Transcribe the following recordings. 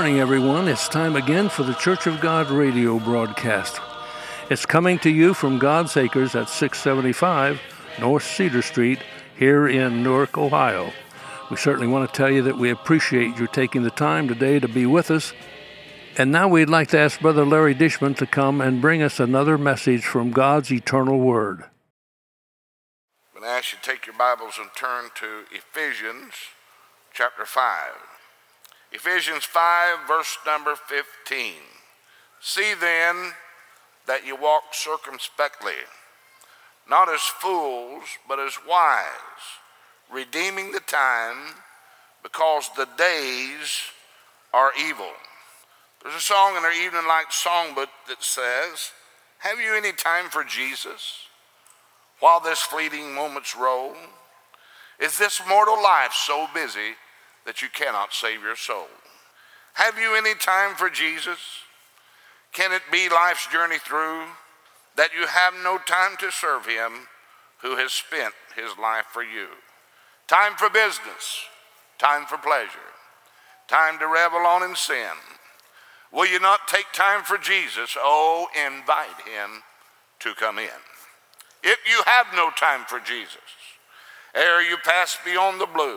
morning, everyone. It's time again for the Church of God radio broadcast. It's coming to you from God's Acres at 675 North Cedar Street here in Newark, Ohio. We certainly want to tell you that we appreciate you taking the time today to be with us. And now we'd like to ask Brother Larry Dishman to come and bring us another message from God's eternal Word. I'm going to ask you to take your Bibles and turn to Ephesians chapter 5. Ephesians 5, verse number 15. See then that you walk circumspectly, not as fools, but as wise, redeeming the time, because the days are evil. There's a song in our Evening Light songbook that says, have you any time for Jesus while this fleeting moments roll? Is this mortal life so busy that you cannot save your soul? Have you any time for Jesus? Can it be life's journey through that you have no time to serve him who has spent his life for you? Time for business, time for pleasure, time to revel on in sin. Will you not take time for Jesus? Oh, invite him to come in. If you have no time for Jesus, ere you pass beyond the blue,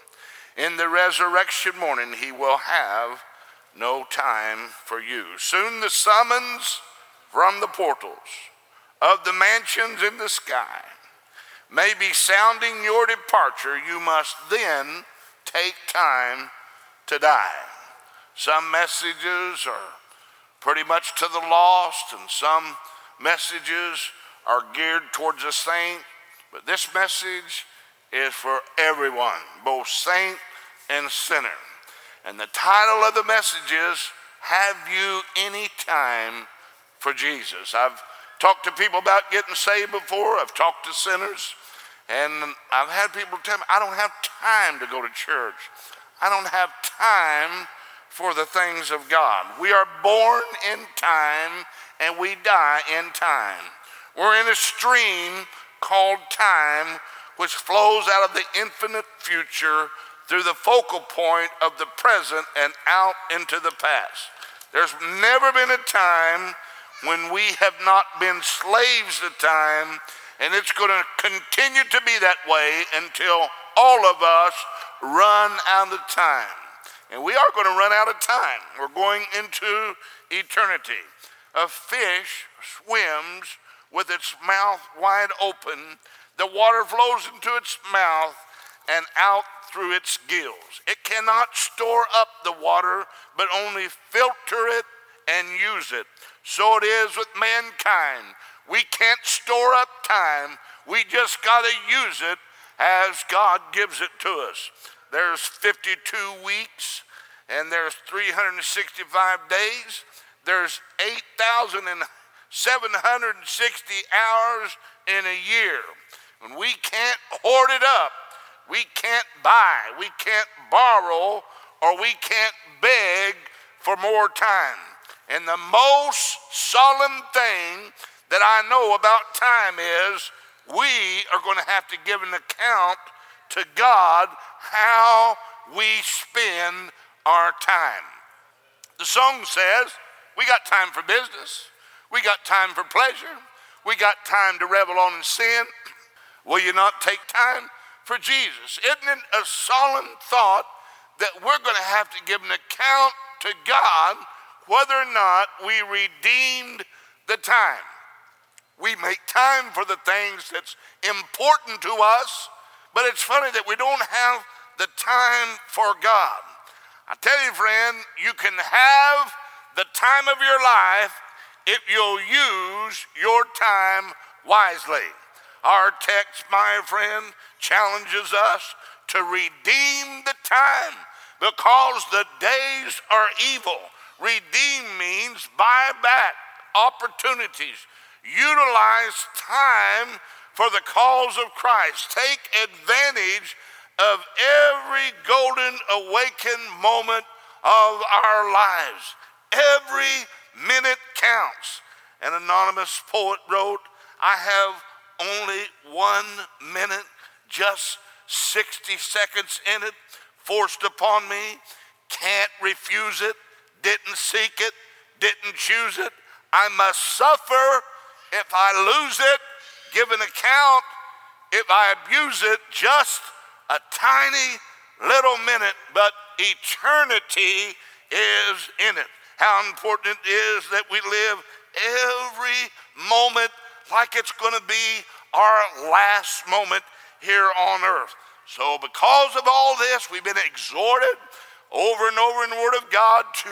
in the resurrection morning he will have no time for you. Soon the summons from the portals of the mansions in the sky may be sounding your departure. You must then take time to die. Some messages are pretty much to the lost, and some messages are geared towards the saint, but this message is for everyone, both saint and sinner. And the title of the message is, have you any time for Jesus? I've talked to people about getting saved before. I've talked to sinners, and I've had people tell me, I don't have time to go to church. I don't have time for the things of God. We are born in time and we die in time. We're in a stream called time, which flows out of the infinite future through the focal point of the present and out into the past. There's never been a time when we have not been slaves to time, and it's going to continue to be that way until all of us run out of time. And we are going to run out of time. We're going into eternity. A fish swims with its mouth wide open. The water flows into its mouth and out through its gills. It cannot store up the water, but only filter it and use it. So it is with mankind. We can't store up time. We just got to use it as God gives it to us. There's 52 weeks and there's 365 days. There's 8,760 hours in a year. And we can't hoard it up. We can't buy, we can't borrow, or we can't beg for more time. And the most solemn thing that I know about time is we are going to have to give an account to God how we spend our time. The song says we got time for business, we got time for pleasure, we got time to revel on in sin. Will you not take time for Jesus? Isn't it a solemn thought that we're going to have to give an account to God whether or not we redeemed the time? We make time for the things that's important to us, but it's funny that we don't have the time for God. I tell you, friend, you can have the time of your life if you'll use your time wisely. Our text, my friend, challenges us to redeem the time because the days are evil. Redeem means buy back opportunities. Utilize time for the cause of Christ. Take advantage of every golden awakened moment of our lives. Every minute counts. An anonymous poet wrote, I have only 1 minute, just 60 seconds in it, forced upon me, can't refuse it, didn't seek it, didn't choose it. I must suffer if I lose it, give an account if I abuse it, just a tiny little minute, but eternity is in it. How important it is that we live every moment like it's going to be our last moment here on earth. So because of all this, we've been exhorted over and over in the Word of God to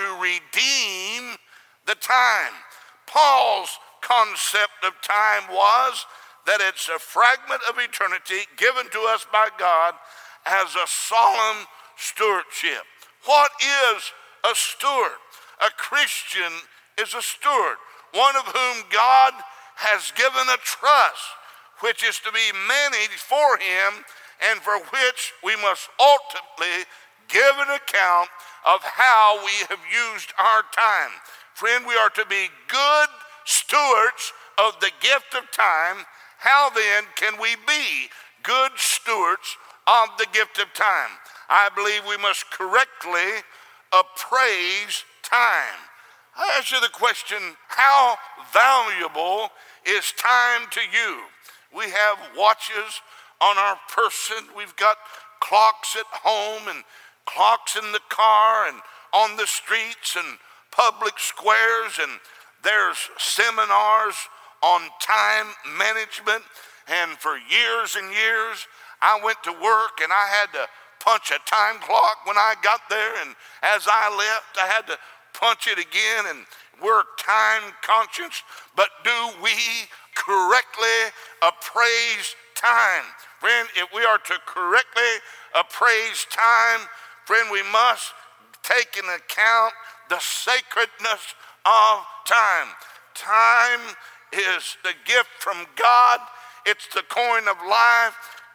redeem the time. Paul's concept of time was that it's a fragment of eternity given to us by God as a solemn stewardship. What is a steward? A Christian is a steward, one of whom God has given a trust, which is to be managed for him and for which we must ultimately give an account of how we have used our time. Friend, we are to be good stewards of the gift of time. How then can we be good stewards of the gift of time? I believe we must correctly appraise time. I ask you the question, how valuable is time to you? We have watches on our person. We've got clocks at home and clocks in the car and on the streets and public squares, and there's seminars on time management. And for years and years, I went to work and I had to punch a time clock when I got there, and as I left, I had to punch it again, and we're time conscious. But do we correctly appraise time? Friend, if we are to correctly appraise time, friend, we must take into account the sacredness of time. Time is the gift from God. It's the coin of life.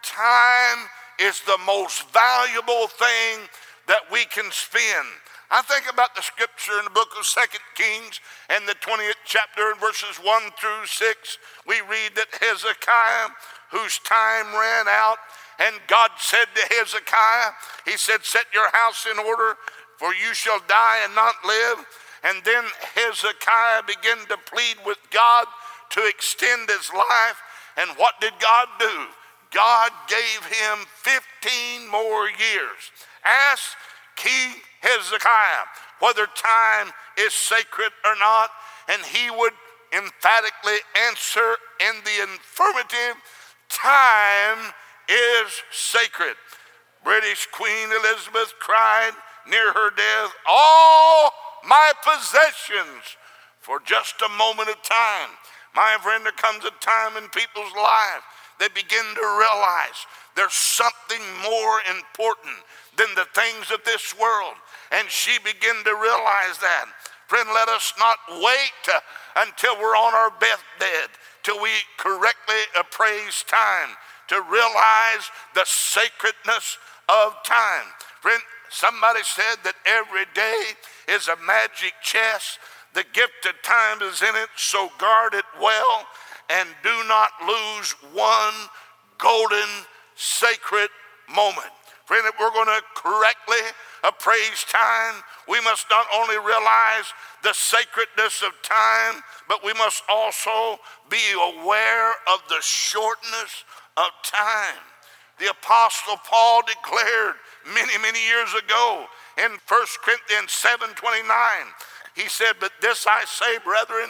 Time is the most valuable thing that we can spend. I think about the scripture in the book of 2 Kings and the 20th chapter in verses 1 through 6. We read that Hezekiah, whose time ran out, and God said to Hezekiah, he said, set your house in order, for you shall die and not live. And then Hezekiah began to plead with God to extend his life. And what did God do? God gave him 15 more years. Ask King Hezekiah whether time is sacred or not, and he would emphatically answer in the affirmative, time is sacred. British Queen Elizabeth cried near her death, all my possessions for just a moment of time. My friend, there comes a time in people's life they begin to realize there's something more important than the things of this world. And she began to realize that. Friend, let us not wait until we're on our deathbed till we correctly appraise time, to realize the sacredness of time. Friend, somebody said that every day is a magic chess. The gift of time is in it, so guard it well and do not lose one golden sacred moment. Friend, if we're going to correctly appraise time, we must not only realize the sacredness of time, but we must also be aware of the shortness of time. The Apostle Paul declared many, many years ago in 1 Corinthians 7:29, he said, but this I say, brethren,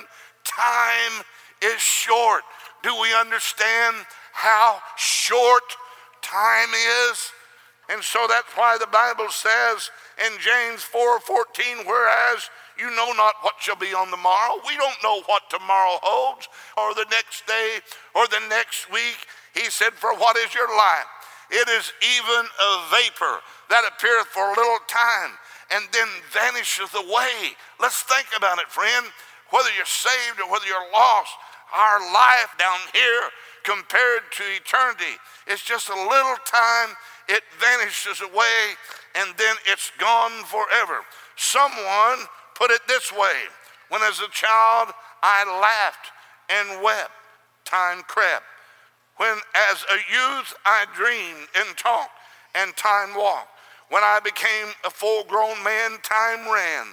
time is short. Do we understand how short time is? And so that's why the Bible says in James 4:14, whereas you know not what shall be on the morrow. We don't know what tomorrow holds, or the next day, or the next week. He said, for what is your life? It is even a vapor that appeareth for a little time and then vanisheth away. Let's think about it, friend. Whether you're saved or whether you're lost, our life down here compared to eternity is just a little time. It vanishes away and then it's gone forever. Someone put it this way: when as a child I laughed and wept, time crept. When as a youth I dreamed and talked, and time walked. When I became a full-grown man, time ran.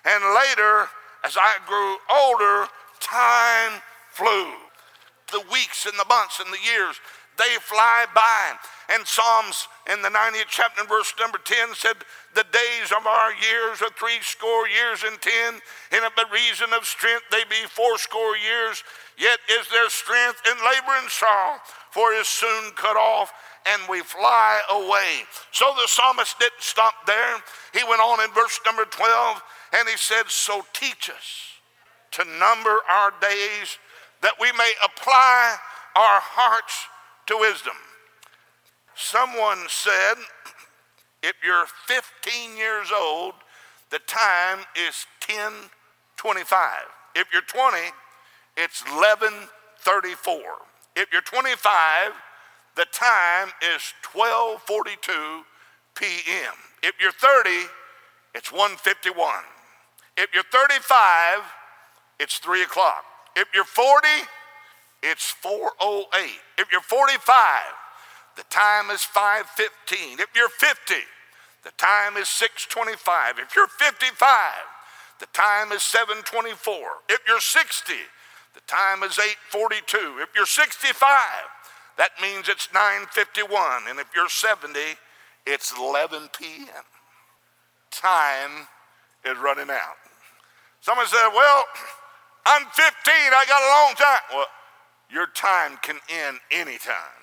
And later, as I grew older, time flew. The weeks and the months and the years, they fly by. And Psalms in the 90th chapter and verse number 10 said, the days of our years are 80 years and 10, and by reason of strength they be 80 years. Yet is there strength in labor and sorrow, for it is soon cut off, and we fly away. So the psalmist didn't stop there. He went on in verse number 12, and he said, so teach us to number our days, that we may apply our hearts to wisdom. Someone said, if you're 15 years old, the time is 10:25. If you're 20, it's 11:34. If you're 25, the time is 12:42 p.m. If you're 30, it's 1:51. If you're 35, it's 3 o'clock. If you're 40, it's 4:08. If you're 45, the time is 5:15. If you're 50, the time is 6:25. If you're 55, the time is 7:24. If you're 60, the time is 8:42. If you're 65, that means it's 9:51. And if you're 70, it's 11 p.m. Time is running out. Someone said, well, I'm 15, I got a long time. Well, your time can end anytime.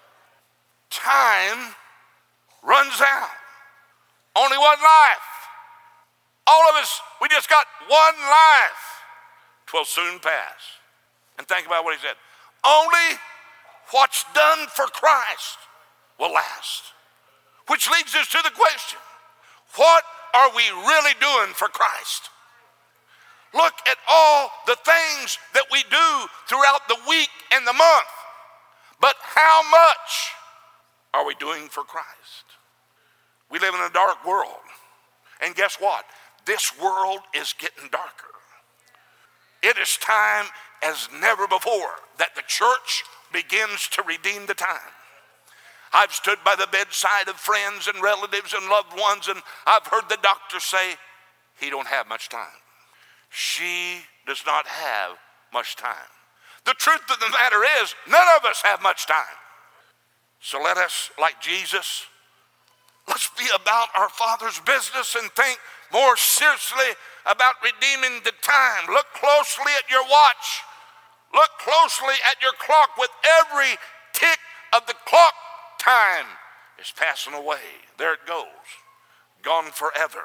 Time runs out. Only one life. All of us, we just got one life. 'Twill soon pass. And think about what he said. Only what's done for Christ will last. Which leads us to the question, what are we really doing for Christ? Look at all the things that we do throughout the week and the month. But how much are we doing for Christ? We live in a dark world. And guess what? This world is getting darker. It is time as never before that the church begins to redeem the time. I've stood by the bedside of friends and relatives and loved ones, and I've heard the doctor say, he don't have much time. She does not have much time. The truth of the matter is, none of us have much time. So let us, like Jesus, let's be about our Father's business and think more seriously about redeeming the time. Look closely at your watch. Look closely at your clock. With every tick of the clock, time is passing away. There it goes. Gone forever.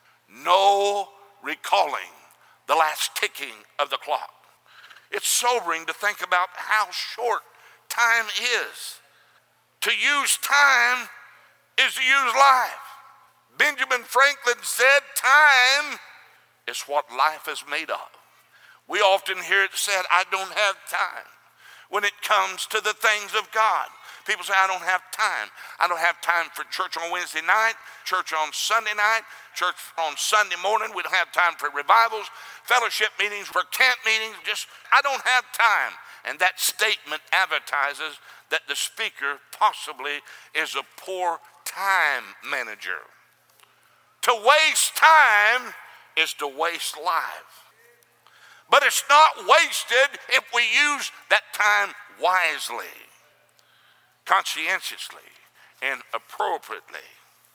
No recalling the last ticking of the clock. It's sobering to think about how short time is. To use time is to use life. Benjamin Franklin said, time is what life is made of. We often hear it said, I don't have time when it comes to the things of God. People say, I don't have time. I don't have time for church on Wednesday night, church on Sunday night, church on Sunday morning. We don't have time for revivals, fellowship meetings, for camp meetings. I don't have time. And that statement advertises that the speaker possibly is a poor time manager. To waste time is to waste life. But it's not wasted if we use that time wisely, conscientiously, and appropriately.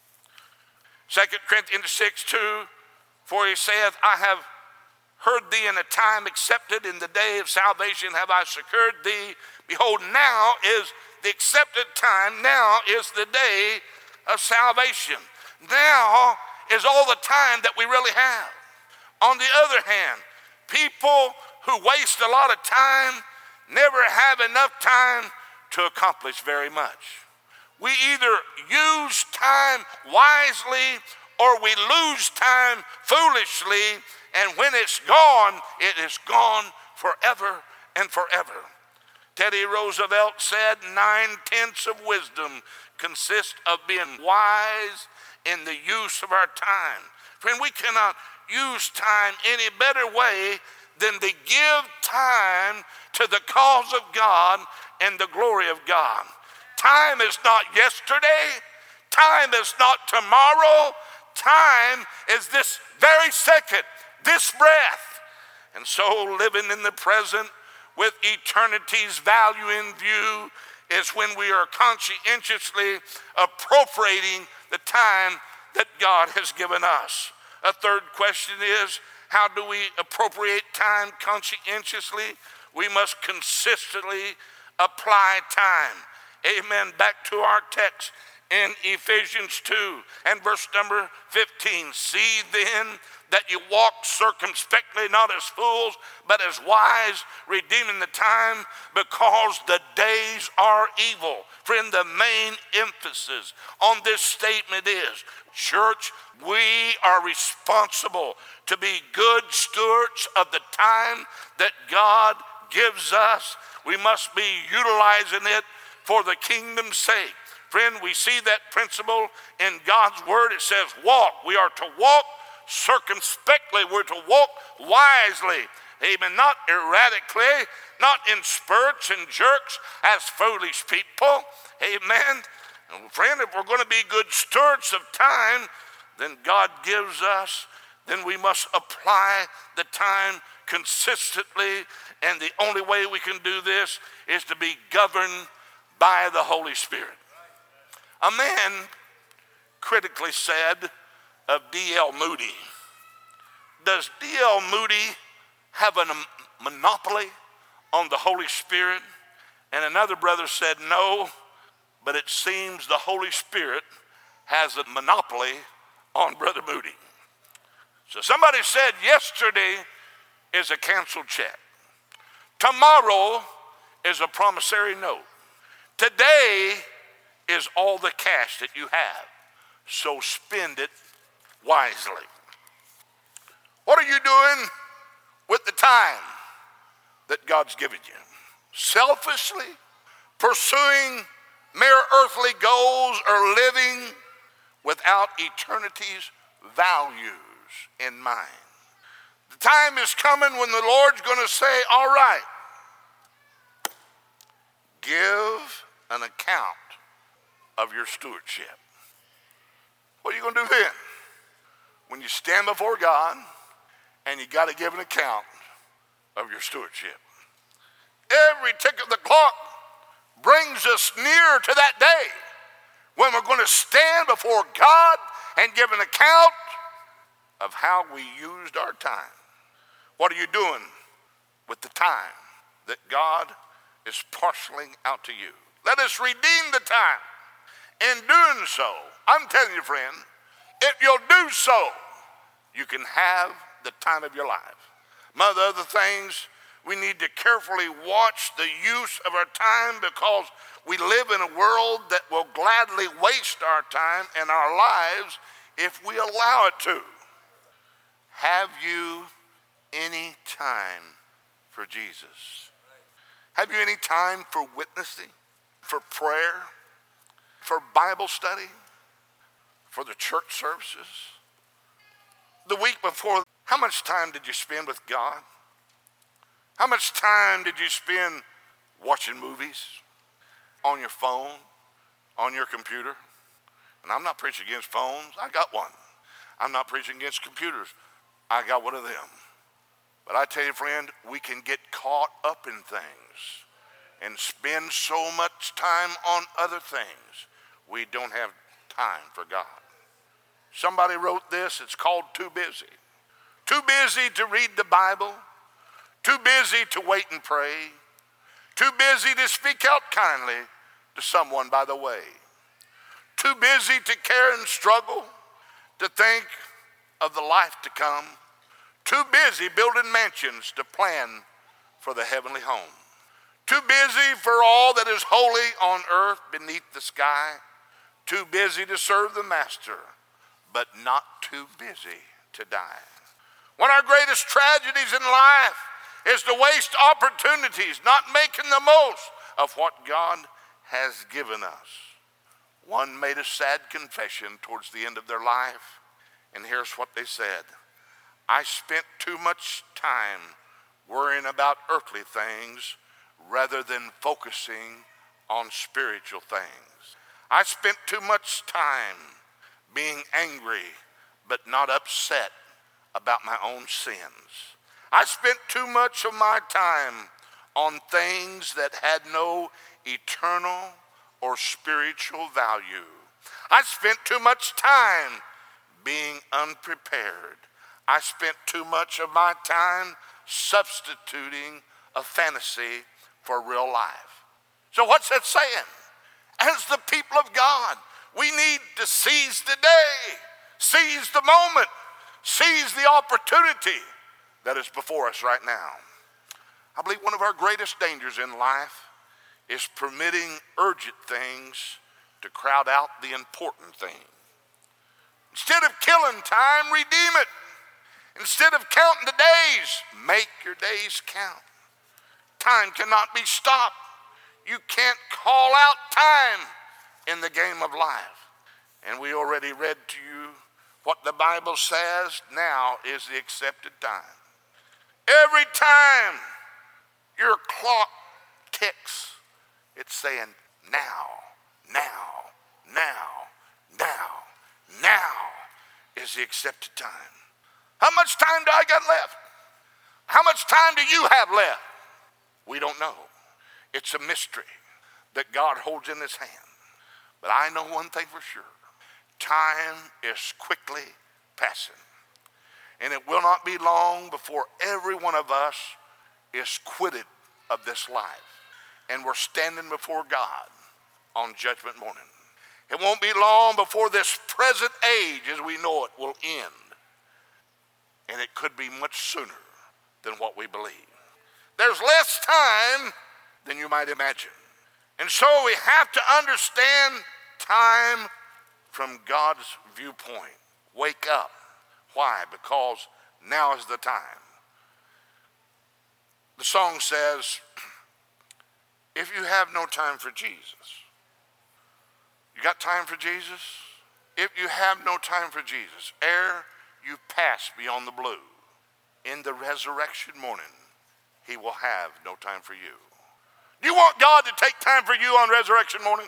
2 Corinthians 6:2, for he saith, I have heard thee in a time accepted, in the day of salvation have I secured thee. Behold, now is the accepted time, now is the day of salvation. Now is all the time that we really have. On the other hand, people who waste a lot of time never have enough time to accomplish very much. We either use time wisely or we lose time foolishly, and when it's gone, it is gone forever and forever. Teddy Roosevelt said 9/10 of wisdom consists of being wise in the use of our time. Friend, we cannot use time any better way than to give time to the cause of God and the glory of God. Time is not yesterday. Time is not tomorrow. Time is this very second, this breath. And so living in the present with eternity's value in view is when we are conscientiously appropriating the time that God has given us. A third question is, how do we appropriate time conscientiously? We must consistently apply time. Amen. Back to our text in Ephesians 2 and verse number 15. See then that you walk circumspectly, not as fools, but as wise, redeeming the time, because the days are evil. Friend, the main emphasis on this statement is, church, we are responsible to be good stewards of the time that God gives us. We must be utilizing it for the kingdom's sake. Friend, we see that principle in God's word. It says walk. We are to walk circumspectly. We're to walk wisely. Amen. Not erratically, not in spurts and jerks as foolish people. Amen. And friend, if we're going to be good stewards of time, then God gives us, then we must apply the time consistently. And the only way we can do this is to be governed by the Holy Spirit. A man critically said of D.L. Moody, does D.L. Moody have a monopoly on the Holy Spirit? And another brother said, no, but it seems the Holy Spirit has a monopoly on Brother Moody. So somebody said yesterday is a canceled check. Tomorrow is a promissory note. Today is all the cash that you have. So spend it wisely. What are you doing with the time that God's given you? Selfishly pursuing mere earthly goals, or living without eternity's values in mind? The time is coming when the Lord's going to say, all right, give an account of your stewardship. What are you going to do then? When you stand before God and you got to give an account of your stewardship. Every tick of the clock brings us near to that day when we're going to stand before God and give an account of how we used our time. What are you doing with the time that God is parceling out to you? Let us redeem the time. In doing so, I'm telling you, friend, if you'll do so, you can have the time of your life. Among other things, we need to carefully watch the use of our time, because we live in a world that will gladly waste our time and our lives if we allow it to. Have you any time for Jesus? Have you any time for witnessing, for prayer, for Bible study, for the church services? The week before, how much time did you spend with God? How much time did you spend watching movies, on your phone, on your computer? And I'm not preaching against phones. I got one. I'm not preaching against computers. I got one of them. But I tell you, friend, we can get caught up in things and spend so much time on other things, we don't have time for God. Somebody wrote this. It's called Too Busy. Too busy to read the Bible. Too busy to wait and pray. Too busy to speak out kindly to someone by the way. Too busy to care and struggle, to think of the life to come. Too busy building mansions to plan for the heavenly home. Too busy for all that is holy on earth beneath the sky. Too busy to serve the master, but not too busy to die. One of our greatest tragedies in life is to waste opportunities, not making the most of what God has given us. One made a sad confession towards the end of their life, and here's what they said. I spent too much time worrying about earthly things rather than focusing on spiritual things. I spent too much time being angry but not upset about my own sins. I spent too much of my time on things that had no eternal or spiritual value. I spent too much time being unprepared. I spent too much of my time substituting a fantasy for real life. So what's that saying? As the people of God, we need to seize the day, seize the moment, seize the opportunity that is before us right now. I believe one of our greatest dangers in life is permitting urgent things to crowd out the important things. Instead of killing time, redeem it. Instead of counting the days, make your days count. Time cannot be stopped. You can't call out time in the game of life. And we already read to you what the Bible says now is the accepted time. Every time your clock ticks, it's saying now, now, now, now, now is the accepted time. How much time do I got left? How much time do you have left? We don't know. It's a mystery that God holds in his hand. But I know one thing for sure. Time is quickly passing. And it will not be long before every one of us is quitted of this life. And we're standing before God on judgment morning. It won't be long before this present age as we know it will end. And it could be much sooner than what we believe. There's less time than you might imagine. And so we have to understand time from God's viewpoint. Wake up. Why? Because now is the time. The song says, if you have no time for Jesus, you got time for Jesus? If you have no time for Jesus, ere you pass beyond the blue, in the resurrection morning, he will have no time for you. Do you want God to take time for you on resurrection morning?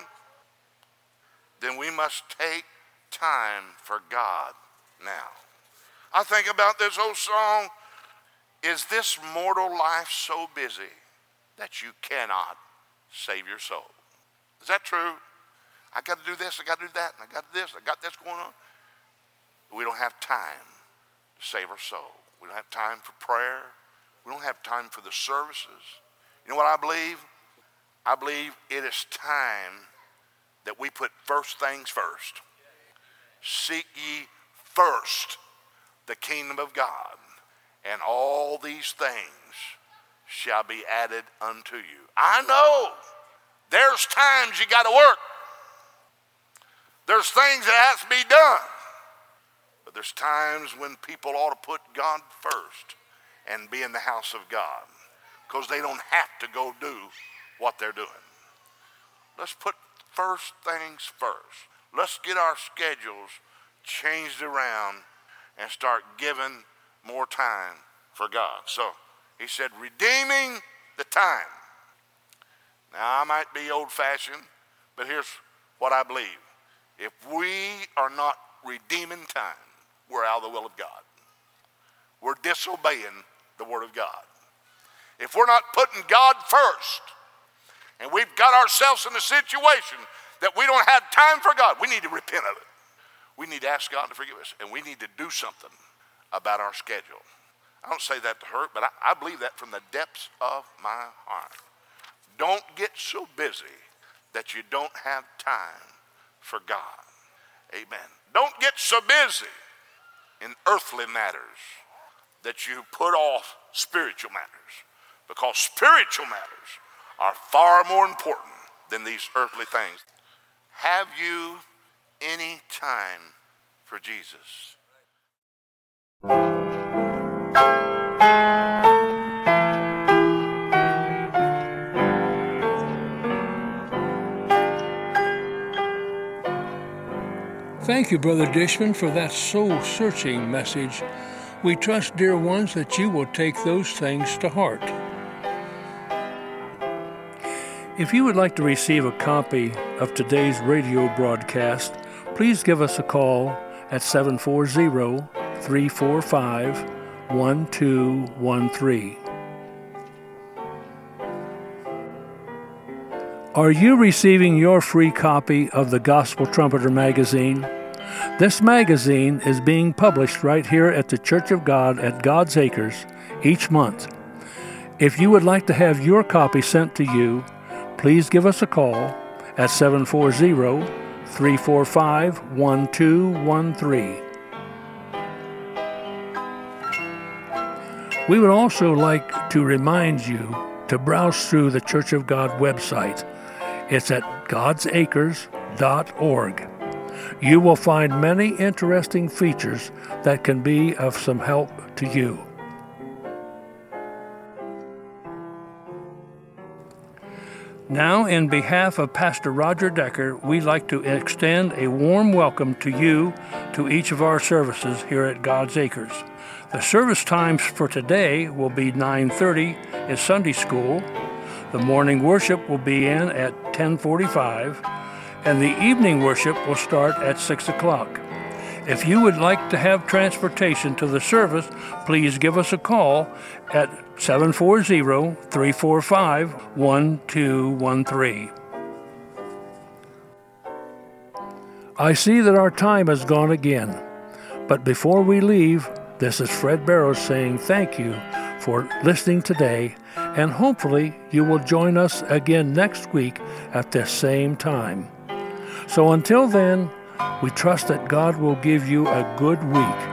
Then we must take time for God now. I think about this old song, is this mortal life so busy that you cannot save your soul? Is that true? I got to do this, I got to do that, and I got this, I got this going on. We don't have time to save our soul. We don't have time for prayer. We don't have time for the services. You know what I believe? I believe it is time that we put first things first. Seek ye first the kingdom of God, and all these things shall be added unto you. I know there's times you got to work. There's things that has to be done. But there's times when people ought to put God first and be in the house of God, because they don't have to go do what they're doing. Let's put first things first. Let's get our schedules changed around and start giving more time for God. So he said, redeeming the time. Now, I might be old-fashioned, but here's what I believe. If we are not redeeming time, we're out of the will of God. We're disobeying the word of God. If we're not putting God first, and we've got ourselves in a situation that we don't have time for God, we need to repent of it. We need to ask God to forgive us, and we need to do something about our schedule. I don't say that to hurt, but I believe that from the depths of my heart. Don't get so busy that you don't have time for God. Amen. Don't get so busy in earthly matters that you put off spiritual matters, because spiritual matters are far more important than these earthly things. Have you any time for Jesus? Thank you, Brother Dishman, for that soul-searching message. We trust, dear ones, that you will take those things to heart. If you would like to receive a copy of today's radio broadcast, please give us a call at 800-345-1213. Are you receiving your free copy of the Gospel Trumpeter magazine? This magazine is being published right here at the Church of God at God's Acres each month. If you would like to have your copy sent to you, please give us a call at 740-345-1213. We would also like to remind you to browse through the Church of God website. It's at godsacres.org. You will find many interesting features that can be of some help to you. Now, in behalf of Pastor Roger Decker, we'd like to extend a warm welcome to you to each of our services here at God's Acres. The service times for today will be 9:30 is Sunday school. The morning worship will be in at 10:45, and the evening worship will start at 6 o'clock. If you would like to have transportation to the service, please give us a call at 740-345-1213. I see that our time has gone again, but before we leave, this is Fred Barrows saying thank you for listening today, and hopefully you will join us again next week at this same time. So until then, we trust that God will give you a good week